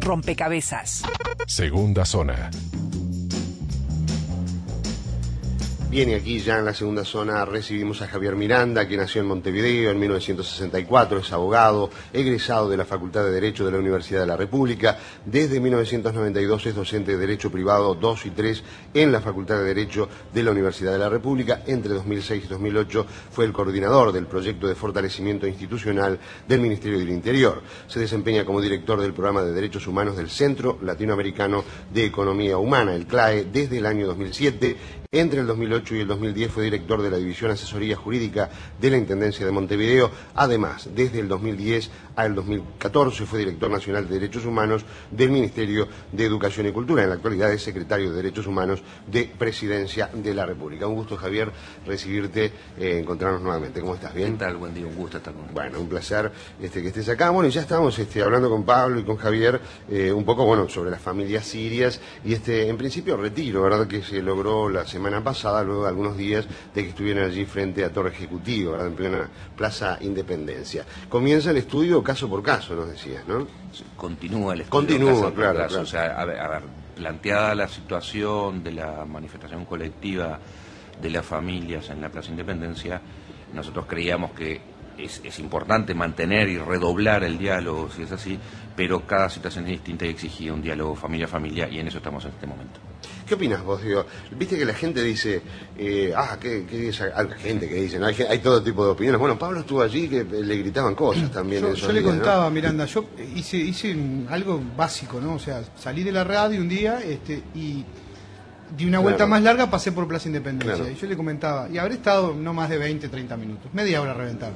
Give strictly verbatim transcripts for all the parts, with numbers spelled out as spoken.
rompecabezas. Segunda zona. Bien, y aquí ya en la segunda zona recibimos a Javier Miranda, que nació en Montevideo en mil novecientos sesenta y cuatro, es abogado, egresado de la Facultad de Derecho de la Universidad de la República. Desde mil novecientos noventa y dos es docente de Derecho Privado dos y tres en la Facultad de Derecho de la Universidad de la República. Entre dos mil seis y dos mil ocho fue el coordinador del proyecto de fortalecimiento institucional del Ministerio del Interior. Se desempeña como director del programa de Derechos Humanos del Centro Latinoamericano de Economía Humana, el C L A E, desde el año dos mil siete. Entre el dos mil ocho y el dos mil diez fue director de la División Asesoría Jurídica de la Intendencia de Montevideo. Además, desde el dos mil diez al dos mil catorce fue director nacional de Derechos Humanos del Ministerio de Educación y Cultura. En la actualidad es secretario de Derechos Humanos de Presidencia de la República. Un gusto, Javier, recibirte, eh, encontrarnos nuevamente. ¿Cómo estás? ¿Bien? ¿Qué tal? Buen día, un gusto estar con vos. Bueno, un placer este, que estés acá. Bueno, y ya estamos este, hablando con Pablo y con Javier eh, un poco, bueno, sobre las familias sirias y este, en principio, retiro, ¿verdad?, que se logró la semana pasada, luego de algunos días de que estuvieran allí frente a Torre Ejecutivo, ¿verdad?, en plena Plaza Independencia. Comienza el estudio caso por caso, nos decías, ¿no? Continúa el estudio. Continúa, caso por claro, caso. claro. O sea, a ver, a ver, planteada la situación de la manifestación colectiva de las familias en la Plaza Independencia, nosotros creíamos que es, es importante mantener y redoblar el diálogo, si es así, pero cada situación es distinta y exigía un diálogo familia a familia, y en eso estamos en este momento. ¿Qué opinas vos? Digo, viste que la gente dice, eh, ah, ¿qué, qué dice? Hay gente que dice, ¿no? hay, hay todo tipo de opiniones. Bueno, Pablo estuvo allí que le gritaban cosas también. Yo, en esos yo le días, contaba, ¿no? Miranda, yo hice, hice algo básico, ¿no? O sea, salí de la radio un día este, y di una vuelta Claro. más larga, pasé por Plaza Independencia. Claro. Y yo le comentaba, y habré estado no más de veinte, treinta minutos, media hora a reventar.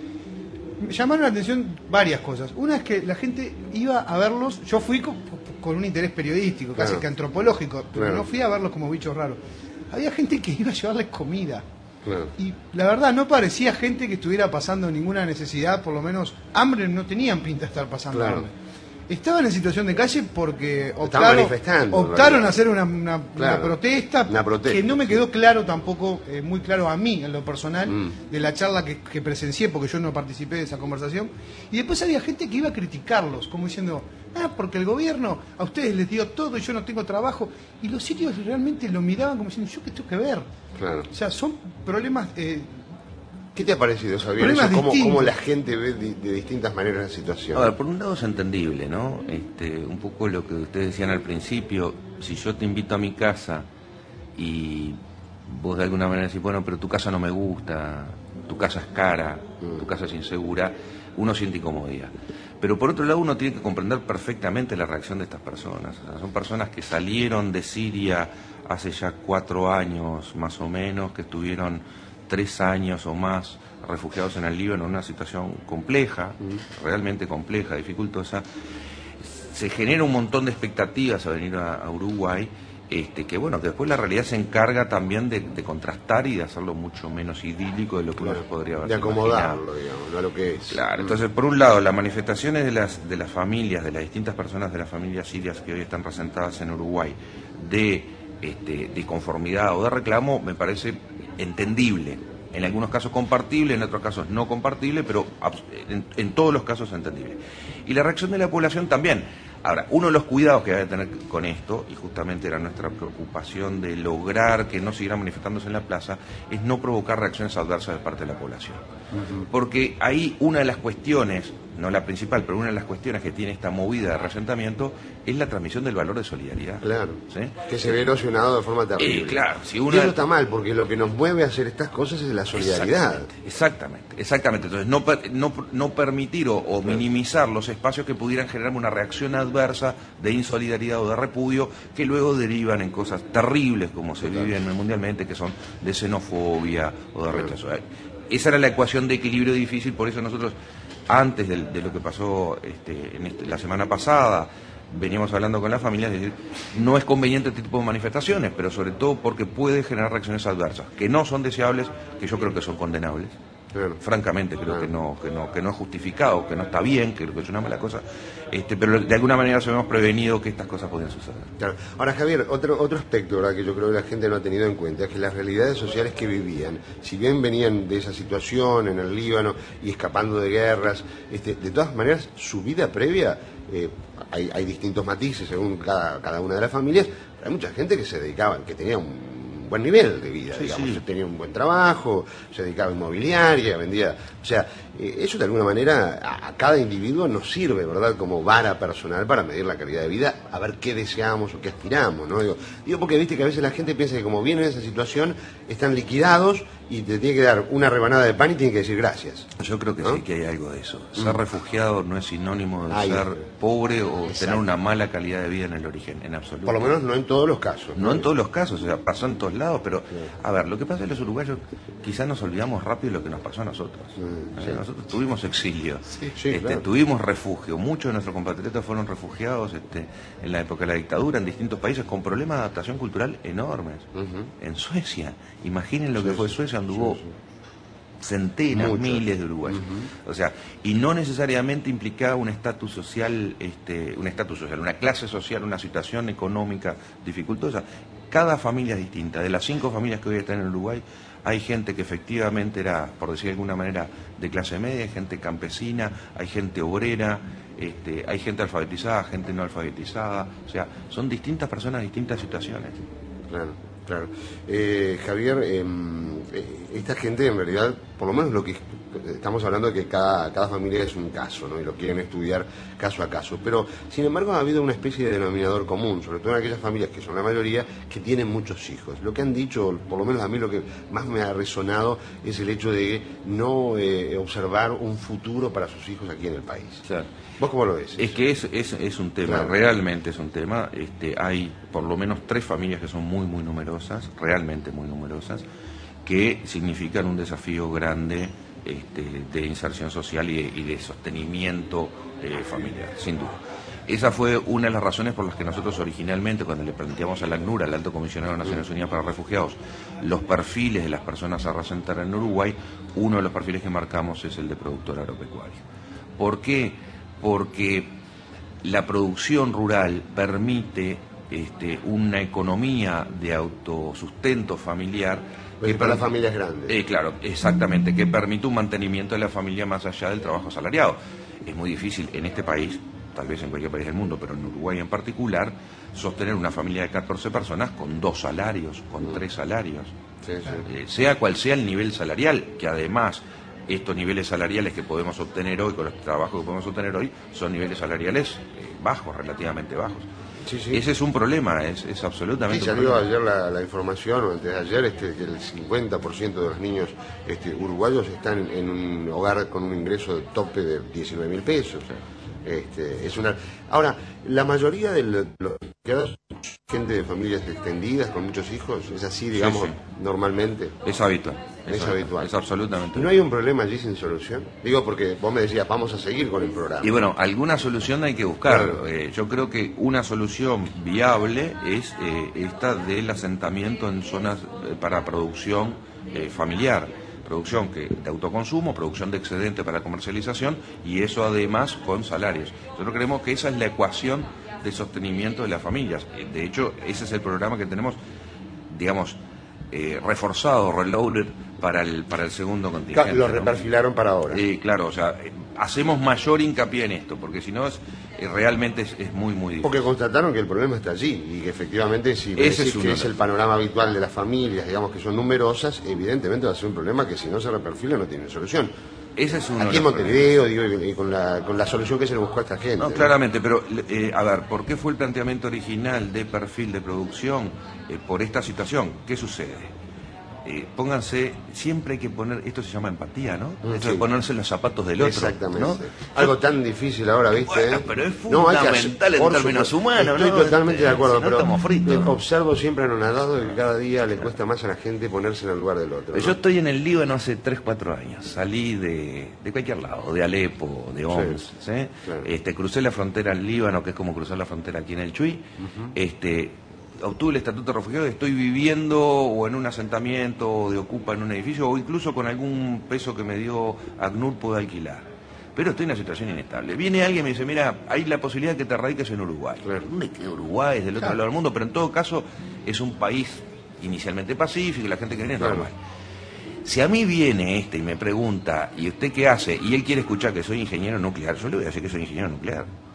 Me llamaron la atención varias cosas. Una es que la gente iba a verlos, yo fui con, con un interés periodístico, casi Claro. que antropológico, pero Claro. no fui a verlos como bichos raros. Había gente que iba a llevarles comida. Claro. Y la verdad no parecía gente que estuviera pasando ninguna necesidad, por lo menos hambre no tenían pinta de estar pasando Claro. hambre. Estaban en situación de calle porque Estaban optaron, manifestando, en optaron realidad. a hacer una, una- Claro. una protesta, Una protesta, que no me sí. quedó claro tampoco, eh, muy claro a mí en lo personal, Mm. de la charla que, que presencié, porque yo no participé de esa conversación. Y después había gente que iba a criticarlos, como diciendo, ah, porque el gobierno a ustedes les dio todo y yo no tengo trabajo. Y los sirios realmente lo miraban como diciendo, ¿yo qué tengo que ver? Claro. O sea, son problemas... Eh, ¿Qué te ha parecido, Javier? Problemas Eso, ¿Cómo, distintos. cómo la gente ve de, de distintas maneras la situación? A ver, por un lado es entendible, ¿no? Este, un poco lo que ustedes decían al principio, si yo te invito a mi casa y vos de alguna manera decís, bueno, pero tu casa no me gusta, tu casa es cara, tu casa es insegura, uno siente incomodidad. Pero por otro lado uno tiene que comprender perfectamente la reacción de estas personas. O sea, son personas que salieron de Siria hace ya cuatro años más o menos, que estuvieron tres años o más refugiados en el Líbano en una situación compleja, realmente compleja, dificultosa. Se genera un montón de expectativas a venir a, a Uruguay, este, que bueno, que después la realidad se encarga también de, de contrastar y de hacerlo mucho menos idílico de lo que uno se podría haber de imaginado. acomodarlo, digamos, no a lo que es. Claro, entonces por un lado las manifestaciones de las de las familias, de las distintas personas de las familias sirias que hoy están presentadas en Uruguay, de este, de conformidad o de reclamo, me parece entendible. En algunos casos compartible, en otros casos no compartible, pero en, en todos los casos entendible. Y la reacción de la población también. Ahora, uno de los cuidados que hay que tener con esto, y justamente era nuestra preocupación de lograr que no siguieran manifestándose en la plaza, es no provocar reacciones adversas de parte de la población. Uh-huh. Porque ahí una de las cuestiones, no la principal, pero una de las cuestiones que tiene esta movida de reasentamiento es la transmisión del valor de solidaridad. Claro, ¿sí? Que se ve erosionado de forma terrible. Eh, claro, si una... una... Y eso está mal, porque lo que nos mueve a hacer estas cosas es la solidaridad. Exactamente, exactamente. exactamente. Entonces, no, no, no permitir o, o minimizar los espacios que pudieran generar una reacción adversa de insolidaridad o de repudio, que luego derivan en cosas terribles como se Claro. viven mundialmente, que son de xenofobia o de rechazo. Claro. Esa era la ecuación de equilibrio difícil, por eso nosotros, antes de, de lo que pasó este, en este, la semana pasada, veníamos hablando con las familias, es decir, no es conveniente este tipo de manifestaciones, pero sobre todo porque puede generar reacciones adversas, que no son deseables, que yo creo que son condenables. Claro. Francamente creo claro. que no que no que no es justificado, que no está bien, que creo que es una mala cosa, este, pero de alguna manera se hemos prevenido que estas cosas podían suceder. Claro. Ahora, Javier, otro otro aspecto, ¿verdad?, que yo creo que la gente no ha tenido en cuenta es que las realidades sociales que vivían, si bien venían de esa situación en el Líbano y escapando de guerras, este, de todas maneras su vida previa eh, hay, hay distintos matices según cada, cada una de las familias, pero hay mucha gente que se dedicaba, que tenía un buen nivel de vida, sí, digamos, sí. tenía un buen trabajo, se dedicaba a inmobiliaria, vendía, o sea, eh, eso de alguna manera a, a cada individuo nos sirve, ¿verdad?, como vara personal para medir la calidad de vida, a ver qué deseamos o qué aspiramos, ¿no? Digo, digo porque viste que a veces la gente piensa que como vienen en esa situación, están liquidados y te tiene que dar una rebanada de pan y tiene que decir gracias. Yo creo que ¿no? sí que hay algo de eso. Ser mm. refugiado no es sinónimo de Ay, ser pobre o exacto. tener una mala calidad de vida en el origen, en absoluto. Por lo menos no en todos los casos. No, no en todos los casos, o sea, pasó en todos lados, pero sí. A ver, lo que pasa es que los uruguayos quizás nos olvidamos rápido de lo que nos pasó a nosotros. Mm, ¿eh? Sí. Nosotros tuvimos exilio, sí, sí, este, claro. Tuvimos refugio, muchos de nuestros compatriotas fueron refugiados este, en la época de la dictadura, en distintos países, con problemas de adaptación cultural enormes. Uh-huh. En Suecia, imaginen lo que sí, fue Suecia, anduvo... Sí, sí. centenas, Muchos. miles de uruguayos. Uh-huh. O sea, y no necesariamente implicaba un estatus social, este, un estatus social, una clase social, una situación económica dificultosa. Cada familia es distinta. De las cinco familias que hoy están en Uruguay, hay gente que efectivamente era, por decir de alguna manera, de clase media, hay gente campesina, hay gente obrera, este, hay gente alfabetizada, gente no alfabetizada. O sea, son distintas personas, distintas situaciones. Claro. Claro. Eh, Javier, eh, esta gente en realidad, por lo menos lo que estamos hablando de que cada, cada familia es un caso, ¿no? Y lo quieren estudiar caso a caso. Pero, sin embargo, ha habido una especie de denominador común, sobre todo en aquellas familias que son la mayoría, que tienen muchos hijos. Lo que han dicho, por lo menos a mí lo que más me ha resonado, es el hecho de no eh, observar un futuro para sus hijos aquí en el país. Claro. ¿Vos cómo lo ves? Es que es, es, es un tema, claro. Realmente es un tema. Este, hay por lo menos tres familias que son muy, muy numerosas, realmente muy numerosas, que significan un desafío grande este, de inserción social y, y de sostenimiento eh, familiar, sin duda. Esa fue una de las razones por las que nosotros originalmente, cuando le planteamos al ACNUR, al Alto Comisionado de Naciones Unidas para Refugiados, los perfiles de las personas a reasentar en Uruguay, uno de los perfiles que marcamos es el de productor agropecuario. ¿Por qué? Porque la producción rural permite este, una economía de autosustento familiar. Que para las familias grandes. Eh, claro, exactamente, que permite un mantenimiento de la familia más allá del trabajo asalariado. Es muy difícil en este país, tal vez en cualquier país del mundo, pero en Uruguay en particular, sostener una familia de catorce personas con dos salarios, con tres salarios. Sí, sí. Eh, sea cual sea el nivel salarial, que además... estos niveles salariales que podemos obtener hoy, con los trabajos que podemos obtener hoy, son niveles salariales eh, bajos, relativamente bajos. Sí, sí. Ese es un problema, es, es absolutamente sí, salió ayer la, la información, o antes de ayer, este, que el cincuenta por ciento de los niños este, uruguayos están en un hogar con un ingreso de tope de diecinueve mil pesos. Este, es una... Ahora, la mayoría de los refugiados, gente de familias extendidas con muchos hijos, es así, digamos, sí, sí. Normalmente. Es habitual. Es, es habitual. Es absolutamente. ¿No hay un problema allí sin solución? Digo, porque vos me decías, vamos a seguir con el programa. Y bueno, alguna solución hay que buscar. Claro. Eh, yo creo que una solución viable es eh, esta del asentamiento en zonas eh, para producción eh, familiar. Producción que, de autoconsumo, producción de excedente para comercialización y eso además con salarios. Nosotros creemos que esa es la ecuación de sostenimiento de las familias. De hecho, ese es el programa que tenemos, digamos, eh, reforzado, reloaded para el para el segundo contingente. Lo reperfilaron, ¿no? Para ahora. Eh, claro, o sea, eh, hacemos mayor hincapié en esto, porque si no es eh, realmente es, es muy, muy difícil. Porque constataron que el problema está allí y que efectivamente si ese es, que es el panorama habitual de las familias, digamos que son numerosas, evidentemente va a ser un problema que si no se reperfila no tiene solución. Ese es uno aquí en Montevideo, digo, y con la, con la solución que se le buscó a esta gente. No, ¿no? Claramente, pero eh, a ver, ¿por qué fue el planteamiento original de perfil de producción eh, por esta situación? ¿Qué sucede? Eh, pónganse, siempre hay que poner, esto se llama empatía, ¿no? Sí. Esto de ponerse en los zapatos del otro. Exactamente. ¿no? Algo tan difícil ahora, ¿viste? Bueno, pero es fundamental no, en términos supuesto, humanos, Estoy ¿no? totalmente de acuerdo, si no pero estamos fritos. Observo siempre anonadado que cada día le cuesta más a la gente ponerse en el lugar del otro, ¿no? Yo estoy en el Líbano hace tres, cuatro años. Salí de, de cualquier lado, de Alepo, de Homs, sí, ¿sí? Claro. Este, crucé la frontera al Líbano, que es como cruzar la frontera aquí en el Chuy. Uh-huh. Este... obtuve el estatuto de refugiado y estoy viviendo o en un asentamiento o de ocupa en un edificio o incluso con algún peso que me dio ACNUR puedo alquilar. Pero estoy en una situación inestable. Viene alguien y me dice, mira, hay la posibilidad de que te radiques en Uruguay. Claro. ¿Dónde queda Uruguay? Es del otro claro. lado del mundo, pero en todo caso es un país inicialmente pacífico y la gente que viene es claro. normal. Si a mí viene este y me pregunta, ¿y usted qué hace? Y él quiere escuchar que soy ingeniero nuclear, yo le voy a decir que soy ingeniero nuclear.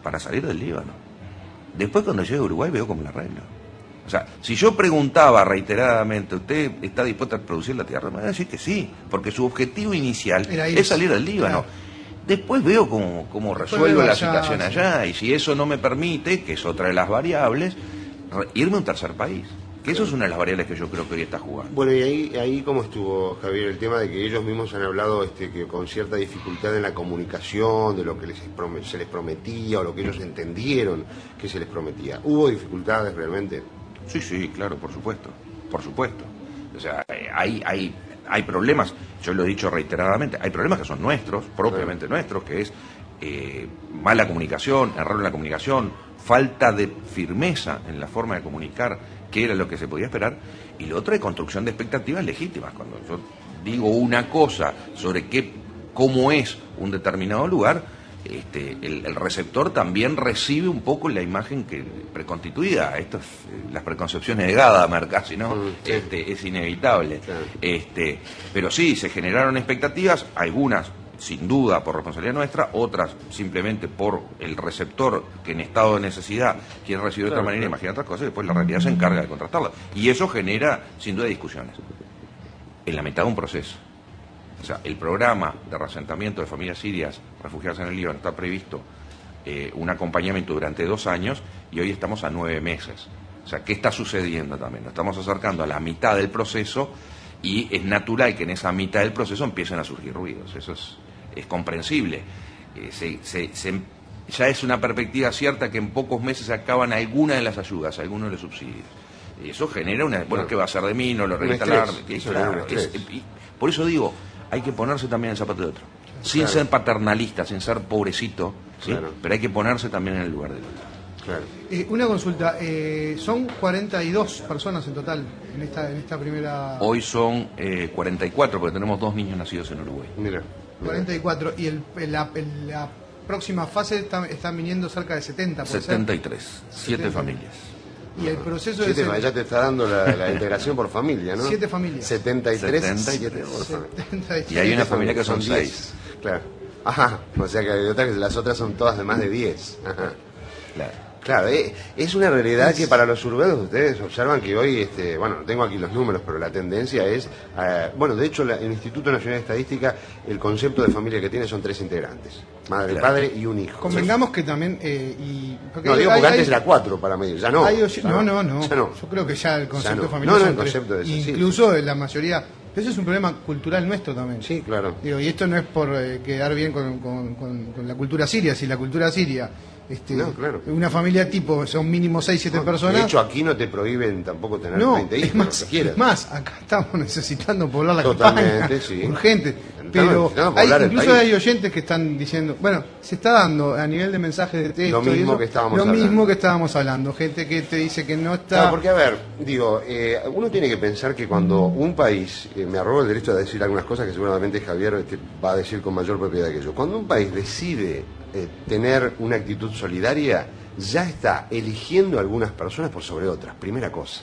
para salir del Líbano. Después cuando llegue a Uruguay veo cómo la arreglo. O sea, si yo preguntaba reiteradamente, ¿usted está dispuesto a producir la tierra? Me va a decir que sí, porque su objetivo inicial es salir del Líbano. Claro. Después veo cómo, cómo resuelvo la situación allá, y si eso no me permite, que es otra de las variables, irme a un tercer país. Que eso es una de las variables que yo creo que hoy está jugando. Bueno, y ahí, ahí cómo estuvo, Javier, el tema de que ellos mismos han hablado este, que con cierta dificultad en la comunicación, de lo que les se les prometía o lo que ellos entendieron que se les prometía. ¿Hubo dificultades realmente? Sí, sí, claro, por supuesto, por supuesto. O sea, hay, hay, hay problemas, yo lo he dicho reiteradamente, hay problemas que son nuestros, propiamente claro. nuestros, que es eh, mala comunicación, error en la comunicación, falta de firmeza en la forma de comunicar, que era lo que se podía esperar, y lo otro es construcción de expectativas legítimas. Cuando yo digo una cosa sobre qué, cómo es un determinado lugar, este, el, el receptor también recibe un poco la imagen que preconstituida. Esto es eh, las preconcepciones de Gadamer casi, ¿no? Mm, sí. Este, es inevitable. Claro. Este, pero sí, se generaron expectativas, algunas sin duda por responsabilidad nuestra, otras simplemente por el receptor que en estado de necesidad quiere recibir de claro, otra manera, claro. imagina otras cosas, y después la realidad se encarga de contrastarlas. Y eso genera, sin duda, discusiones. En la mitad de un proceso. O sea, el programa de reasentamiento de familias sirias refugiadas en el Líbano está previsto eh, un acompañamiento durante dos años y hoy estamos a nueve meses. O sea, ¿qué está sucediendo también? Nos estamos acercando a la mitad del proceso y es natural que en esa mitad del proceso empiecen a surgir ruidos. Eso es, es comprensible. Eh, se, se, se, ya es una perspectiva cierta que en pocos meses se acaban algunas de las ayudas, algunos de los subsidios. Y eso genera una... Bueno, ¿qué va a hacer de mí? No lo reinstalar. Claro, es, y por eso digo, hay que ponerse también en el zapato de otro. Sin claro. ser paternalista, sin ser pobrecito, ¿sí? Claro. Pero hay que ponerse también en el lugar del otro. Claro. Eh, una consulta, eh, son cuarenta y dos personas en total en esta en esta primera... Hoy son eh, cuarenta y cuatro, porque tenemos dos niños nacidos en Uruguay. Mira. cuarenta y cuatro, y el, la, la próxima fase está, están viniendo cerca de setenta, ¿puede setenta y tres, siete familias. Y el proceso siete, es... El... Ya te está dando la, la integración por familia, ¿no? Siete familias. setenta y tres, setenta y siete por familia. Y hay una familia que son seis. Claro. Ajá, o sea que hay otras que las otras son todas de más de diez. Ajá. Claro. Claro, eh, es una realidad que para los urbanos ustedes observan que hoy, este, bueno, no tengo aquí los números, pero la tendencia es, eh, bueno, de hecho la, el Instituto Nacional de Estadística, el concepto de familia que tiene son tres integrantes, madre, claro. padre y un hijo. Convengamos que también, eh, y... Porque no, digo porque hay, antes hay, era cuatro para medir, ya no. Hay, ya no, no, no, ya no. Yo creo que ya el concepto ya no. de familia no, no, son el concepto tres, de eso, incluso sí. en la mayoría... Eso es un problema cultural nuestro también. Sí, claro. Digo, y esto no es por eh, quedar bien con, con, con, con la cultura siria, si la cultura siria... Este, no, claro. Una familia tipo, son mínimo seis, siete no, personas. De hecho, aquí no te prohíben tampoco tener no, veinte hijos, es más, lo que quieras. Es más, acá estamos necesitando poblar la Totalmente, campaña, sí. urgente. Pero hay, incluso país. hay oyentes que están diciendo, bueno, se está dando a nivel de mensajes de texto. Lo mismo y eso, que estábamos lo hablando. Lo mismo que estábamos hablando. Gente que te dice que no está... Claro, porque a ver, digo, eh, uno tiene que pensar que cuando un país, eh, me arrogo el derecho a decir algunas cosas que seguramente Javier este, va a decir con mayor propiedad que yo, cuando un país decide eh, tener una actitud solidaria, ya está eligiendo a algunas personas por sobre otras, primera cosa.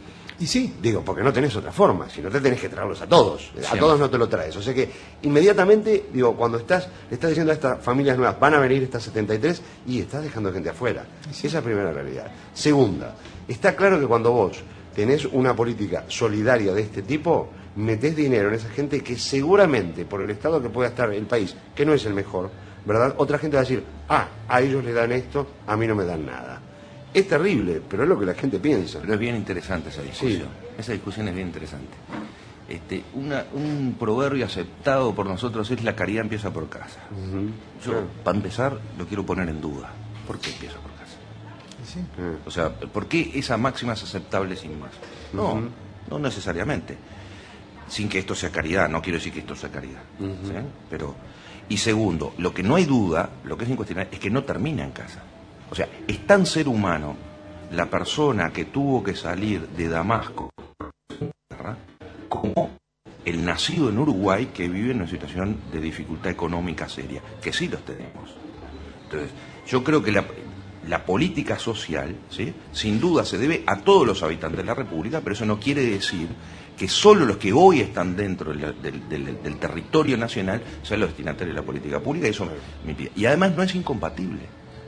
Y sí. Digo, porque no tenés otra forma, si no te tenés que traerlos a todos, a Siempre. todos no te lo traes. O sea que inmediatamente, digo, cuando estás, le estás diciendo a estas familias nuevas, van a venir estas setenta y tres y estás dejando gente afuera. Sí. Esa es primera realidad. Segunda, está claro que cuando vos tenés una política solidaria de este tipo, metés dinero en esa gente que seguramente, por el estado que pueda estar el país, que no es el mejor, ¿verdad? Otra gente va a decir, ah, a ellos le dan esto, a mí no me dan nada. Es terrible, pero es lo que la gente piensa. Pero es bien interesante esa discusión. Sí. Esa discusión es bien interesante. Este, una, un proverbio aceptado por nosotros es la caridad empieza por casa. Uh-huh. Yo, claro. para empezar, lo quiero poner en duda. ¿Por qué empieza por casa? Sí. Uh-huh. O sea, ¿por qué esa máxima es aceptable sin más? No, uh-huh. no necesariamente. Sin que esto sea caridad, no quiero decir que esto sea caridad. Uh-huh. ¿Sí? Pero, y segundo, lo que no hay duda, lo que es incuestionable, es que no termina en casa. O sea, es tan ser humano la persona que tuvo que salir de Damasco como el nacido en Uruguay que vive en una situación de dificultad económica seria, que sí los tenemos. Entonces, yo creo que la, la política social, ¿sí?, sin duda se debe a todos los habitantes de la República, pero eso no quiere decir que solo los que hoy están dentro del, del, del, del territorio nacional sean los destinatarios de la política pública, y eso me impide. Y además no es incompatible.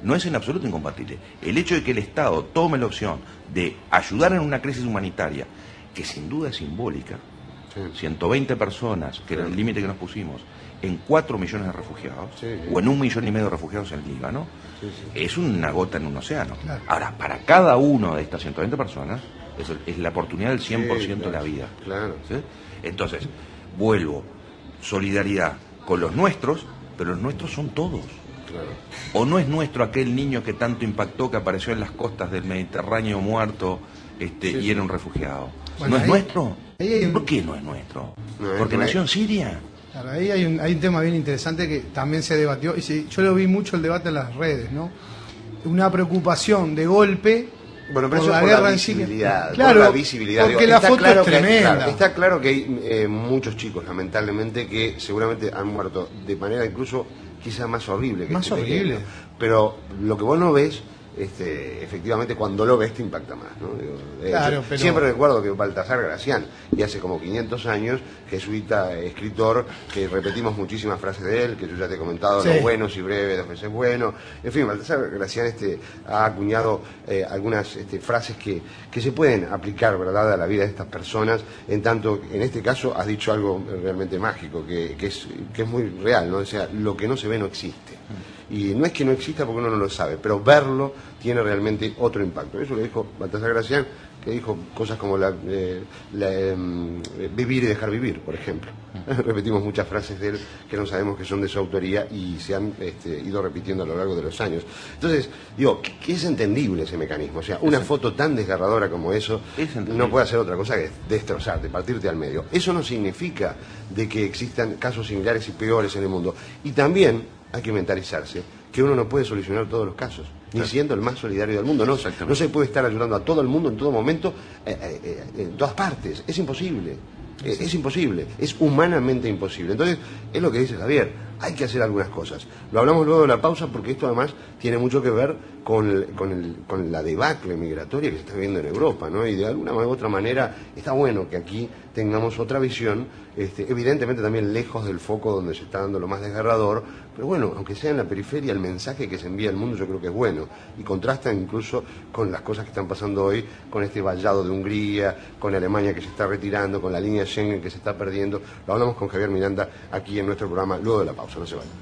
no es en absoluto incompatible. El hecho de que el Estado tome la opción de ayudar en una crisis humanitaria, que sin duda es simbólica, sí. ciento veinte personas, que sí. era el límite que nos pusimos, en cuatro millones de refugiados, sí, sí. o en un millón y medio de refugiados en el Líbano, sí, sí. es una gota en un océano. Claro. Ahora, para cada uno de estas ciento veinte personas, es, es la oportunidad del cien por ciento sí, claro. de la vida. Claro. ¿Sí? Entonces, vuelvo, solidaridad con los nuestros, pero los nuestros son todos. Claro. O no es nuestro aquel niño que tanto impactó, que apareció en las costas del Mediterráneo muerto este, sí, y era un refugiado. Bueno, ¿no es ahí, nuestro? Ahí un... ¿Por qué no es nuestro? No, Porque no nació es... en Siria. Claro, ahí hay un, hay un tema bien interesante que también se debatió, y se, yo lo vi mucho el debate en las redes, ¿no? Una preocupación de golpe bueno, pero por eso la por guerra la en Siria. Claro, por la visibilidad. Porque digo, la foto claro es tremenda. Que, claro, está claro que hay eh, muchos chicos, lamentablemente, que seguramente han muerto de manera incluso quizá más horrible que más este horrible. Pequeño. Pero lo que vos no ves, este, efectivamente, cuando lo ves te impacta más, ¿no? Digo, claro, hecho, pero... Siempre recuerdo que Baltasar Gracián, y hace como quinientos años, jesuita, escritor, que repetimos muchísimas frases de él, que yo ya te he comentado, sí. lo bueno si breve, dos veces bueno. En fin, Baltasar Gracián este, ha acuñado eh, algunas este, frases que, que se pueden aplicar, ¿verdad?, a la vida de estas personas, en tanto, en este caso, has dicho algo realmente mágico, que, que, es, que es muy real, ¿no? O sea, lo que no se ve no existe. Y no es que no exista porque uno no lo sabe, pero verlo tiene realmente otro impacto. Eso lo dijo Baltasar Gracián, que dijo cosas como la, eh, la, eh, vivir y dejar vivir, por ejemplo. Repetimos muchas frases de él que no sabemos que son de su autoría y se han este, ido repitiendo a lo largo de los años. Entonces, digo, que, que es entendible ese mecanismo. O sea, una es foto tan desgarradora como eso no puede hacer otra cosa que destrozarte, partirte al medio. Eso no significa de que existan casos similares y peores en el mundo. Y también hay que mentalizarse que uno no puede solucionar todos los casos, ni claro. siendo el más solidario del mundo. No, no se puede estar ayudando a todo el mundo en todo momento, eh, eh, en todas partes. Es imposible. Eh, es imposible. Es humanamente imposible. Entonces, es lo que dice Javier. Hay que hacer algunas cosas. Lo hablamos luego de la pausa porque esto además tiene mucho que ver con, el, con, el, con la debacle migratoria que se está viviendo en Europa, ¿no? Y de alguna u otra manera está bueno que aquí tengamos otra visión, este, evidentemente también lejos del foco donde se está dando lo más desgarrador, pero bueno, aunque sea en la periferia, el mensaje que se envía al mundo yo creo que es bueno y contrasta incluso con las cosas que están pasando hoy, con este vallado de Hungría, con Alemania que se está retirando, con la línea Schengen que se está perdiendo. Lo hablamos con Javier Miranda aquí en nuestro programa luego de la pausa. No se vayan.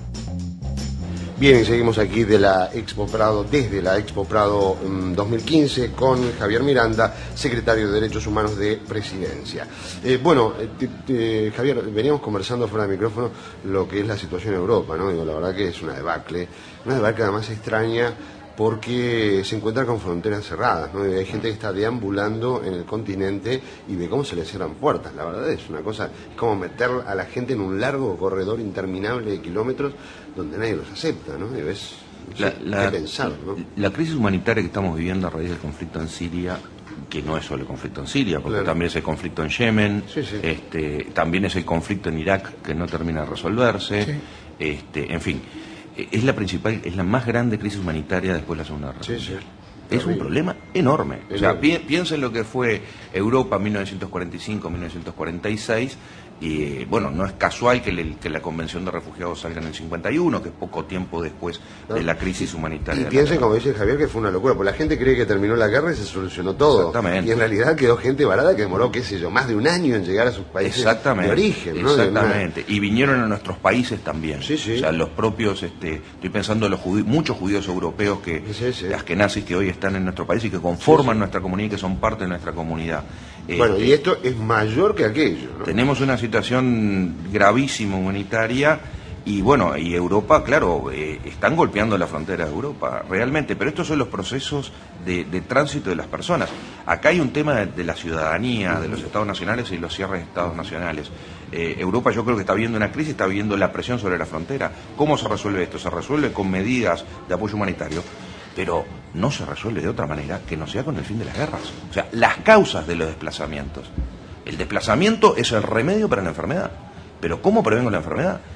Bien, y seguimos aquí de la Expo Prado, desde la Expo Prado um, dos mil quince con Javier Miranda, secretario de Derechos Humanos de Presidencia. Eh, bueno, eh, eh, Javier, veníamos conversando fuera de micrófono lo que es la situación en Europa, ¿no? Digo, la verdad que es una debacle, una debacle además extraña porque se encuentra con fronteras cerradas, ¿no? Hay gente que está deambulando en el continente y ve cómo se le cierran puertas. La verdad es una cosa, es como meter a la gente en un largo corredor interminable de kilómetros donde nadie los acepta, ¿no? Y ves, no sé, la, la, qué pensar, ¿no? La crisis humanitaria que estamos viviendo a raíz del conflicto en Siria, que no es solo el conflicto en Siria, porque claro. también es el conflicto en Yemen, sí, sí. Este, también es el conflicto en Irak que no termina de resolverse, sí. este, en fin. Es la principal, es la más grande crisis humanitaria después de la Segunda Guerra Mundial. Sí, sí. Es un problema enorme. enorme. O sea, pi piensen lo que fue Europa en mil novecientos cuarenta y cinco, mil novecientos cuarenta y seis, y bueno, no es casual que, le, que la Convención de Refugiados salga en el cincuenta y uno, que es poco tiempo después ¿no? de la crisis humanitaria. Y piensen, como dice Javier, que fue una locura, porque la gente cree que terminó la guerra y se solucionó todo. Exactamente. Y en realidad quedó gente varada que demoró, qué sé yo, más de un año en llegar a sus países Exactamente. de origen, ¿no? Exactamente. Y vinieron a nuestros países también. Sí, sí. O sea, los propios, este, estoy pensando en los judíos, muchos judíos europeos que, sí, sí. askenazis que hoy están en nuestro país y que conforman sí, sí. nuestra comunidad y que son parte de nuestra comunidad. Bueno, este, y esto es mayor que aquello, ¿no? Tenemos una situación gravísima humanitaria y bueno, y Europa, claro, eh, están golpeando la frontera de Europa, realmente, pero estos son los procesos de, de tránsito de las personas. Acá hay un tema de, de la ciudadanía, uh-huh. de los estados nacionales y los cierres de estados nacionales. Eh, Europa yo creo que está viviendo una crisis, está viviendo la presión sobre la frontera. ¿Cómo se resuelve esto? Se resuelve con medidas de apoyo humanitario, pero no se resuelve de otra manera que no sea con el fin de las guerras. O sea, las causas de los desplazamientos. El desplazamiento es el remedio para la enfermedad. Pero ¿cómo prevengo la enfermedad?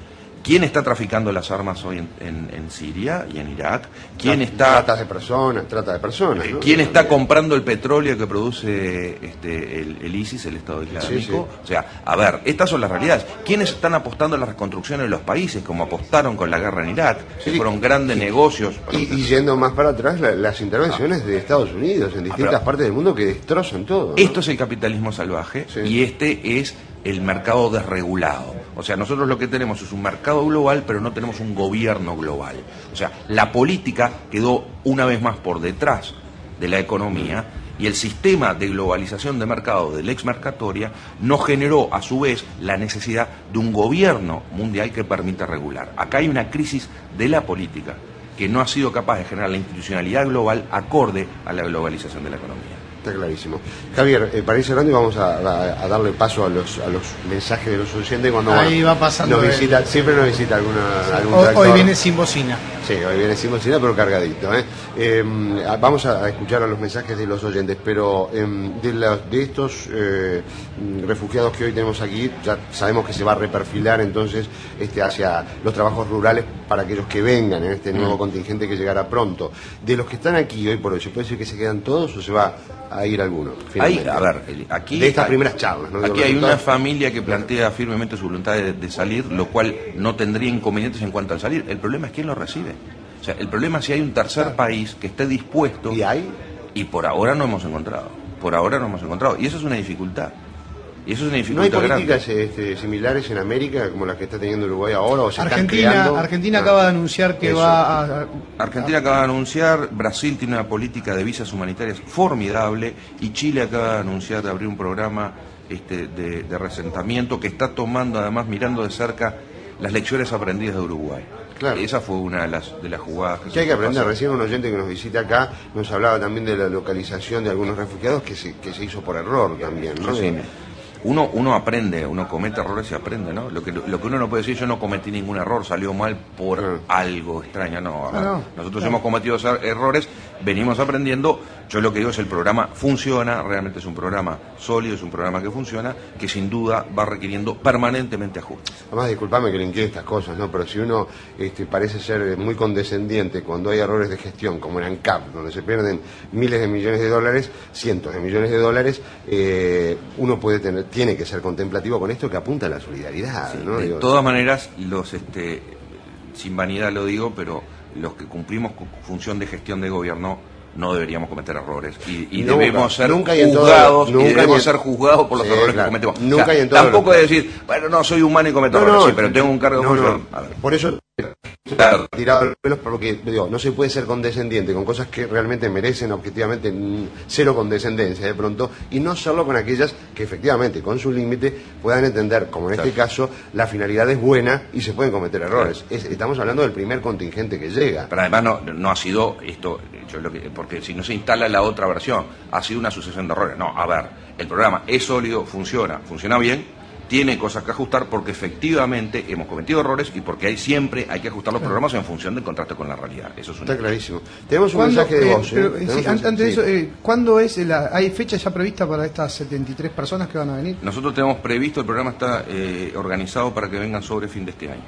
¿Quién está traficando las armas hoy en, en, en Siria y en Irak? ¿Quién Tra- está Trata de personas, trata de personas, ¿no? ¿Quién está comprando el petróleo que produce este, el, el ISIS, el Estado Islámico? Sí, sí. O sea, a ver, estas son las realidades. ¿Quiénes están apostando en la reconstrucción de los países, como apostaron con la guerra en Irak? Que Sí. fueron grandes negocios. Y, y yendo más para atrás, la- las intervenciones de Estados Unidos en distintas pero- partes del mundo que destrozan todo, ¿no? Esto es el capitalismo salvaje Sí. y este es el mercado desregulado. O sea, nosotros lo que tenemos es un mercado global, pero no tenemos un gobierno global. O sea, la política quedó una vez más por detrás de la economía y el sistema de globalización de mercado de Lex Mercatoria no generó a su vez la necesidad de un gobierno mundial que permita regular. Acá hay una crisis de la política que no ha sido capaz de generar la institucionalidad global acorde a la globalización de la economía. Está clarísimo. Javier, eh, para ir cerrando y vamos a, a- a darle paso a los, a los mensajes de los oyentes cuando Ahí va pasando nos él. visita, siempre nos visita alguna, algún Hoy, tractor. hoy viene sin bocina. Sí, hoy viene sin bocina, pero cargadito. ¿eh? Eh, vamos a, a escuchar a los mensajes de los oyentes, pero eh, de, la- de estos eh, refugiados que hoy tenemos aquí, ya sabemos que se va a reperfilar entonces este, hacia los trabajos rurales para aquellos que vengan en este nuevo Mm. contingente que llegará pronto. De los que están aquí hoy por hoy, ¿se puede decir que se quedan todos o se va a ir alguno? Hay, finalmente? a ver, el- aquí de estas hay- primeras charlas, ¿no? Aquí Digo, hay una resultados. familia que plantea firmemente su voluntad de, de salir, lo cual no tendría inconvenientes en cuanto al salir. El problema es quién lo recibe. O sea, el problema es si hay un tercer país que esté dispuesto. ¿Y hay? Y por ahora no hemos encontrado. Por ahora no hemos encontrado. Y eso es una dificultad. Y eso es una ¿No hay dificultad políticas grande. este, similares en América como las que está teniendo Uruguay ahora o se están Argentina, creando? Argentina Ah, acaba de anunciar que eso. va a... Argentina acaba de anunciar, Brasil tiene una política de visas humanitarias formidable y Chile acaba de anunciar de abrir un programa este, de, de resentamiento que está tomando, además, mirando de cerca las lecciones aprendidas de Uruguay. Claro. Esa fue una de las, de las jugadas que, Que hay se que aprender. pasaron. Recién un oyente que nos visita acá nos hablaba también de la localización de algunos refugiados que se, que se hizo por error también, ¿no? Sí, sí. De- Uno, uno aprende, uno comete errores y aprende, ¿no? Lo que, lo que uno no puede decir, yo no cometí ningún error, salió mal por Ah. algo extraño, no. a ver, Ah, no, Nosotros claro. hemos cometido er- errores, venimos aprendiendo. Yo lo que digo es el programa funciona, realmente es un programa sólido, es un programa que funciona, que sin duda va requiriendo permanentemente ajustes. Además, disculpame que le inquiete estas cosas, ¿no? Pero si uno este, parece ser muy condescendiente cuando hay errores de gestión, como en ANCAP, donde se pierden miles de millones de dólares, cientos de millones de dólares, eh, uno puede tener, tiene que ser contemplativo con esto que apunta a la solidaridad, ¿no? De Digo, todas maneras, los este, sin vanidad lo digo, pero los que cumplimos con función de gestión de gobierno no deberíamos cometer errores y, y Nunca, debemos ser nunca y en todo- juzgados nunca y y debemos en- ser juzgados por los Sí, errores claro. que cometemos. Nunca O sea, y en todos tampoco los es decir, bueno, no, soy humano y cometo No, errores, no, sí, pero tengo un cargo de no, no. función. A ver. Por eso Claro. tirado los pelos porque digo, no se puede ser condescendiente con cosas que realmente merecen objetivamente mm, cero condescendencia de pronto y no serlo con aquellas que efectivamente con su límite puedan entender, como en este Claro. caso, la finalidad es buena y se pueden cometer errores. Es- estamos hablando del primer contingente que llega. Pero además no, no ha sido esto, yo lo que, porque si no se instala la otra versión, ha sido una sucesión de errores. No, a ver, el programa es sólido, funciona, funciona bien, tiene cosas que ajustar porque efectivamente hemos cometido errores y porque hay siempre hay que ajustar los programas en función del contraste con la realidad. Eso es un Está clarísimo. Tenemos un ¿Cuándo, mensaje de eh, voz. ¿eh? pero, eh, Tenemos sí, un an- mensaje- antes de sí. eso, eh, ¿cuándo es la, hay fecha ya prevista para estas setenta y tres personas que van a venir? Nosotros tenemos previsto, el programa está eh, organizado para que vengan sobre fin de este año.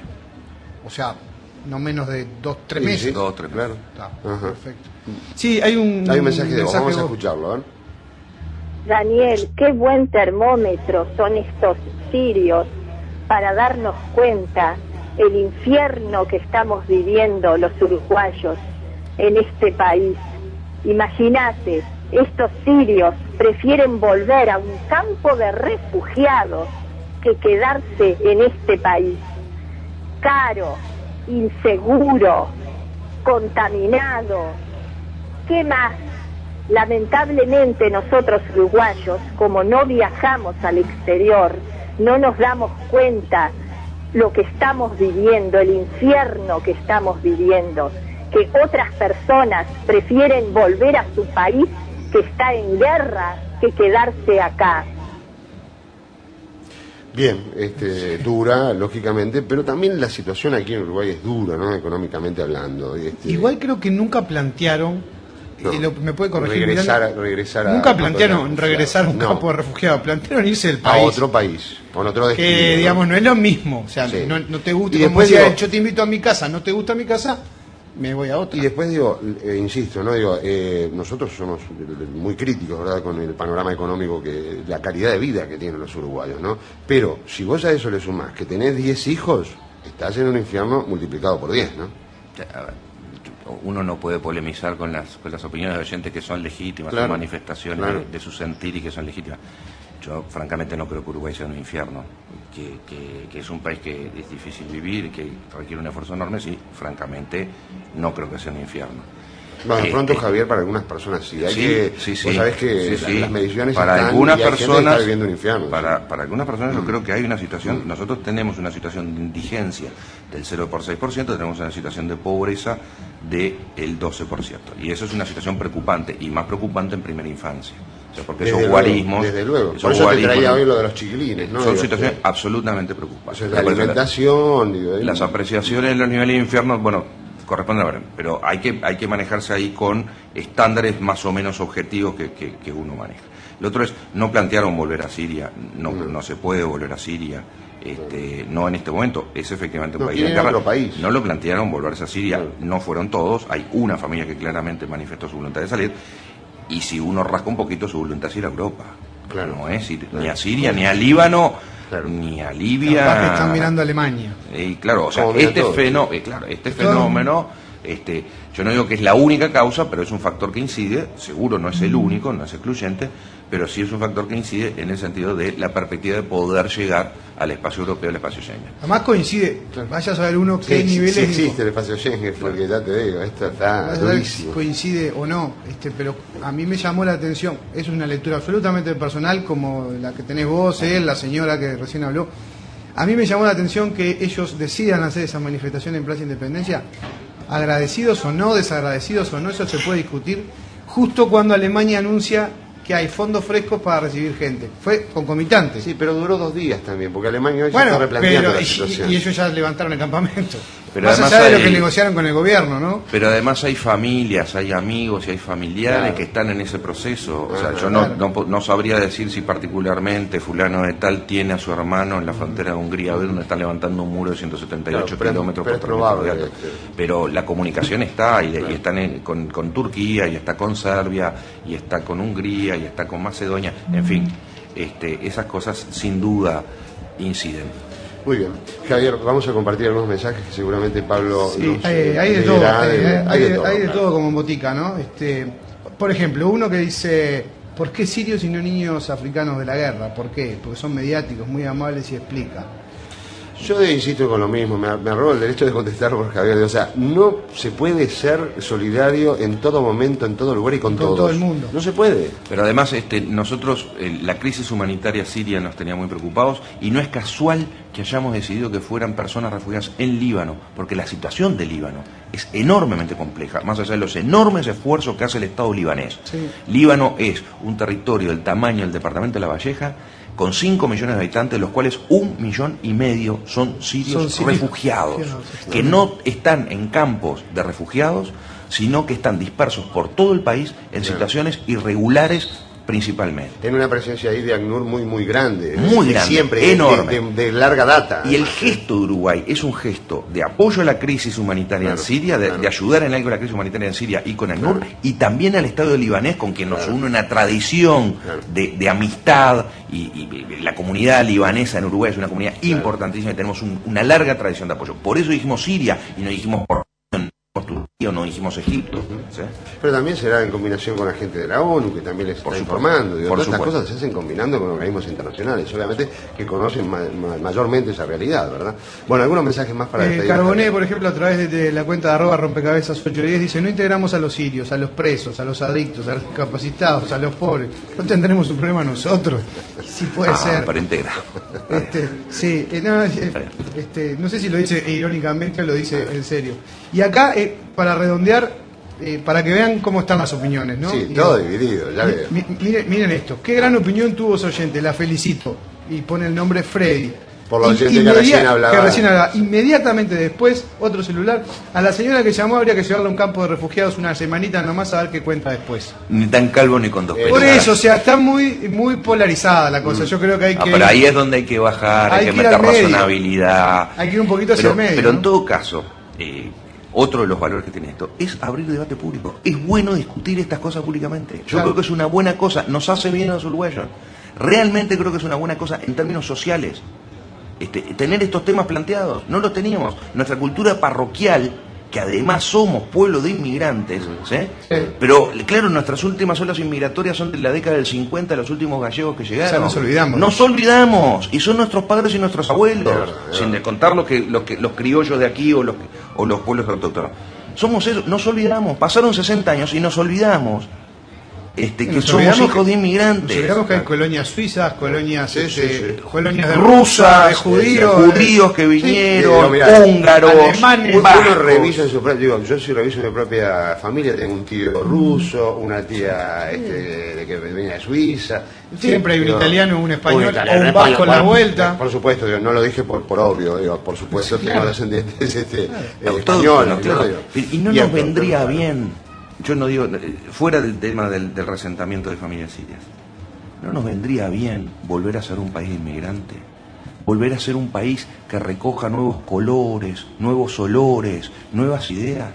O sea, no menos de dos, tres Sí, meses. sí. Dos, tres meses. Claro. Está, Ajá. perfecto. Sí, hay un, Hay un mensaje de voz, vamos a de voz. escucharlo. ¿eh? Daniel, qué buen termómetro son estos sirios para darnos cuenta el infierno que estamos viviendo los uruguayos en este país. Imagínate, estos sirios prefieren volver a un campo de refugiados que quedarse en este país. Caro, inseguro, contaminado. ¿Qué más? Lamentablemente nosotros uruguayos, como no viajamos al exterior, no nos damos cuenta lo que estamos viviendo, el infierno que estamos viviendo, que otras personas prefieren volver a su país que está en guerra que quedarse acá. Bien, este, dura, lógicamente, pero también la situación aquí en Uruguay es dura, ¿no? Económicamente hablando. y este- Igual creo que nunca plantearon No. Y lo, me puede corregir. Regresar, Miranda, regresar a, nunca plantearon a regresar a un no. campo de refugiados, plantearon irse del país. A otro país, con otro destino. Que, ¿no? digamos, no es lo mismo. O sea, Sí. no, no te gusta, Y como después decía digo- él, yo te invito a mi casa, no te gusta mi casa, me voy a otra. Y después digo, eh, insisto, no digo, eh, nosotros somos muy críticos, ¿verdad?, con el panorama económico, que la calidad de vida que tienen los uruguayos, ¿no? Pero si vos a eso le sumás que tenés diez hijos, estás en un infierno multiplicado por diez, ¿no? A ver, uno no puede polemizar con las, con las opiniones de oyentes que son legítimas, Claro, son manifestaciones claro. de, de su sentir y que son legítimas. Yo francamente no creo que Uruguay sea un infierno, que, que, que es un país que es difícil vivir, que requiere un esfuerzo enorme, sí, francamente no creo que sea un infierno. Bueno, de pronto, Eh, Javier, para algunas personas sí. Hay sí, que, sí, sí. vos sabés que Sí, la- sí. las mediciones para están algunas y hay gente que está personas viviendo un infierno. para, para algunas personas yo creo que hay una situación, nosotros tenemos una situación de indigencia del cero por seis por ciento, tenemos una situación de pobreza del doce por ciento, y eso es una situación preocupante, y más preocupante en primera infancia. O sea, porque Desde esos luego, guarismos, desde luego. esos Por eso te guarismos, traía hoy lo de los chiquilines, ¿no? son Digo, situaciones que- absolutamente o preocupantes. sea, la alimentación, digo, Las apreciaciones en los niveles de infierno, bueno, corresponden a ver, pero hay que, hay que manejarse ahí con estándares más o menos objetivos que, que, que uno maneja. Lo otro es, no plantearon volver a Siria, no, No. no se puede volver a Siria, este, no en este momento, es efectivamente un No, país en quieren guerra. otro país. No lo plantearon volverse a Siria, Claro. no fueron todos, hay una familia que claramente manifestó su voluntad de salir, y si uno rasca un poquito, su voluntad es ir a Europa. Claro. No es ir ni Claro. a Siria, ni a Líbano, Claro. ni a Libia. Capaz que están mirando a Alemania. Y claro, o sea, Como miran este, todos, fenó- sí. eh, claro, este Todo- fenómeno, este, yo no digo que es la única causa, pero es un factor que incide, seguro no es el único, no es excluyente, pero sí es un factor que incide en el sentido de la perspectiva de poder llegar al espacio europeo, al espacio Schengen. Además coincide, vaya a saber uno qué Sí, niveles sí de- existe el espacio Schengen, porque ya te digo, esto está vaya a saber durísimo. si coincide o no, este, pero a mí me llamó la atención, es una lectura absolutamente personal como la que tenés vos, él, la señora que recién habló. A mí me llamó la atención que ellos decidan hacer esa manifestación en Plaza Independencia, agradecidos o no, desagradecidos o no, eso se puede discutir, justo cuando Alemania anuncia que hay fondos frescos para recibir gente. Fue concomitante. Sí, pero duró dos días también, porque Alemania hoy se Bueno, está replanteando pero la y, situación. y ellos ya levantaron el campamento. Pero Más además allá de lo hay- que negociaron con el gobierno, ¿no? Pero además hay familias, hay amigos y hay familiares Claro. que están en ese proceso. O sea, Ajá, yo no, claro. no, po- no sabría decir si particularmente fulano de tal tiene a su hermano en la frontera de Hungría, a ver, donde están levantando un muro de ciento setenta y ocho Claro, pero es- kilómetros pero por es probable, kilómetro. este. Pero la comunicación está, y, Claro. y están en- con, con Turquía, y está con Serbia, y está con Hungría, y está con Macedonia. En fin, este, esas cosas sin duda inciden. Muy bien. Javier, vamos a compartir algunos mensajes que seguramente Pablo Sí, nos, hay, eh, hay de todo, leerá hay, de- hay- hay de, todo, hay de claro. todo como en botica, ¿no? Este, por ejemplo, uno que dice, ¿por qué sirios y no niños africanos de la guerra? ¿Por qué? Porque son mediáticos, muy amables y explica. Yo insisto con lo mismo, me, me robo el derecho de contestar por Javier. O sea, no se puede ser solidario en todo momento, en todo lugar y con, Con todos. todo el mundo. No se puede. Pero además, este, nosotros, eh, la crisis humanitaria siria nos tenía muy preocupados, y no es casual que hayamos decidido que fueran personas refugiadas en Líbano, porque la situación de Líbano es enormemente compleja, más allá de los enormes esfuerzos que hace el Estado libanés. Sí. Líbano es un territorio del tamaño del departamento de La Valleja, con cinco millones de habitantes, de los cuales un millón y medio son sirios, Son sirios refugiados, refugiados, que no están en campos de refugiados, sino que están dispersos por todo el país en Claro. situaciones irregulares principalmente. Tiene una presencia ahí de ACNUR muy, muy grande. Muy De grande, Siempre, de- enorme. De, de larga data. Y el gesto de Uruguay es un gesto de apoyo a la crisis humanitaria Claro, en Siria, de, claro. de ayudar en algo a la crisis humanitaria en Siria y con ACNUR, Claro. y también al Estado libanés, con quien nos Claro. une una tradición Claro. de, de amistad, y, y- y la comunidad libanesa en Uruguay es una comunidad importantísima, y tenemos un- una larga tradición de apoyo. Por eso dijimos Siria y no dijimos por no dijimos Turquía o no dijimos Egipto. ¿sí? Pero también será en combinación con la gente de la ONU, que también les está Por supuesto, informando. Digo, por todas estas supuesto. cosas se hacen combinando con organismos internacionales, obviamente, que conocen ma- ma- mayormente esa realidad, ¿verdad? Bueno, algunos mensajes más para Eh, despedir. Carboné, por ejemplo, a través de, de la cuenta de arroba rompecabezas ocho diez dice, no integramos a los sirios, a los presos, a los adictos, a los discapacitados, a los pobres. No tendremos un problema nosotros. Sí puede Ah, ser. para integrar. Este, sí, eh, no, eh, este, no sé si lo dice irónicamente o lo dice en serio. Y acá, eh, para redondear, eh, para que vean cómo están las opiniones, ¿no? Sí, Y- todo dividido, ya mi- veo. mi- miren, miren esto, qué gran opinión tuvo ese oyente, la felicito. Y pone el nombre Freddy. Por la oyente que Inmedia- recién hablaba. que recién hablaba. Inmediatamente después, otro celular. A la señora que llamó habría que llevarla a un campo de refugiados una semanita nomás a ver qué cuenta después. Ni tan calvo ni con dos Eh, pelos. Por eso, o sea, está muy muy polarizada la cosa. Yo creo que hay Ah, que... pero ahí es donde hay que bajar, hay, Hay que que ir al meter medio. razonabilidad. Hay que ir un poquito hacia pero, el medio, Pero en ¿no? todo caso, eh, otro de los valores que tiene esto es abrir debate público. Es bueno discutir estas cosas públicamente. Yo Claro. creo que es una buena cosa, nos hace bien a los uruguayos. Realmente creo que es una buena cosa en términos sociales. Este, tener estos temas planteados, no los teníamos. Nuestra cultura parroquial, que además somos pueblo de inmigrantes, ¿sí? Sí. Pero claro, nuestras últimas olas inmigratorias son de la década del cincuenta, los últimos gallegos que llegaron. O sea, nos olvidamos. Nos olvidamos, y son nuestros padres y nuestros abuelos, De verdad, de sin verdad. contar los, que, los, que, los criollos de aquí o los, que- o los pueblos autóctonos. Somos eso, nos olvidamos, pasaron sesenta años y nos olvidamos este, que Nos somos olvidamos hijos que- de Nos inmigrantes. olvidamos que hay colonias suizas, colonias, Sí, sí, este, sí. colonias de Rusas, de judíos, de judíos que Sí, vinieron, digo, mirá, húngaros, alemanes. Uno vascos. revisa en su propia, digo, yo si reviso mi propia familia, tengo un tío ruso, una tía este, de que venía de Suiza. En fin, Siempre hay un digo, italiano, un español, italiano, o un español. vasco en la Bueno, vuelta. Por supuesto, digo, no lo dije por, por obvio, digo, por supuesto tengo descendientes este, eh, Todos, españoles. claro. ¿no? Digo, Y no y nos esto, vendría claro. bien, yo no digo, eh, fuera del tema del, del resentamiento de familias sirias, no nos vendría bien volver a ser un país inmigrante, volver a ser un país que recoja nuevos colores, nuevos olores, nuevas ideas.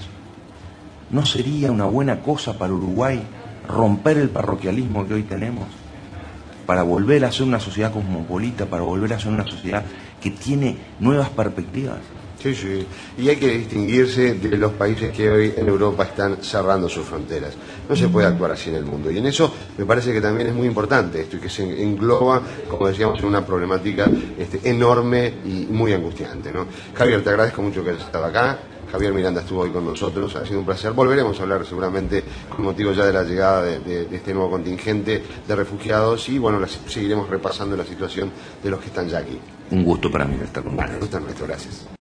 ¿No sería una buena cosa para Uruguay romper el parroquialismo que hoy tenemos? Para volver a ser una sociedad cosmopolita, para volver a ser una sociedad que tiene nuevas perspectivas. Sí, sí. Y hay que distinguirse de los países que hoy en Europa están cerrando sus fronteras. No se puede actuar así en el mundo. Y en eso me parece que también es muy importante esto y que se engloba, como decíamos, en una problemática este, enorme y muy angustiante, ¿no? Javier, te agradezco mucho que hayas estado acá. Javier Miranda estuvo hoy con nosotros, ha sido un placer. Volveremos a hablar seguramente con motivo ya de la llegada de, de- de este nuevo contingente de refugiados y bueno, las- seguiremos repasando la situación de los que están ya aquí. Un gusto para mí estar con Vale, ustedes. gusto nuestro, gracias.